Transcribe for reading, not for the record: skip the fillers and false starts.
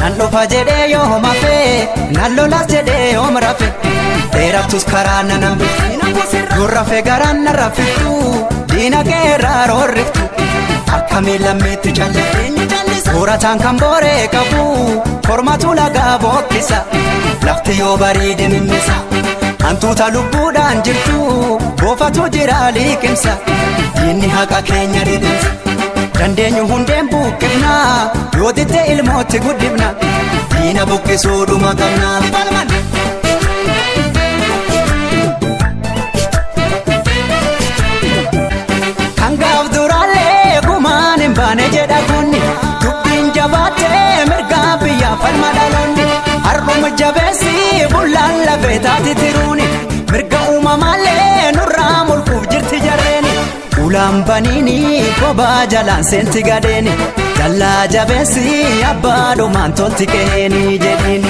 dhufa jedhee yoo mafee nan lolas jedhee yoo marafe dheeraftus karaa nan biftu gurrafe garaan na rafiftu diina keerraa roorriftu akkamiin lammeetti callisu horataan kan booree qabu kormatu lagaa bookkisa lafti yoo bareede mimmisa hantuuta lubbuudhaan jirtu boofatu jira liqimsa diinni haqa keenya didimsa dandeenyu hundeen buqqifna yoo ditte ilmootti guddifna diina buqqisuudhuma qabna. Hangaaf duraallee gumaan hin baane jedha kunni dubbiin jabaattee mirgaa biyyaa falma dhaloonni har'uma jabeessi bullaan lafee taati tiruuni mirga uumamaallee nurraa mulquuf jirti jarreeni ulaan baniini kophaa jalaan seenti gadeeni jallaa jabeessi abbaa dhumaan tolti keeni jedhiini.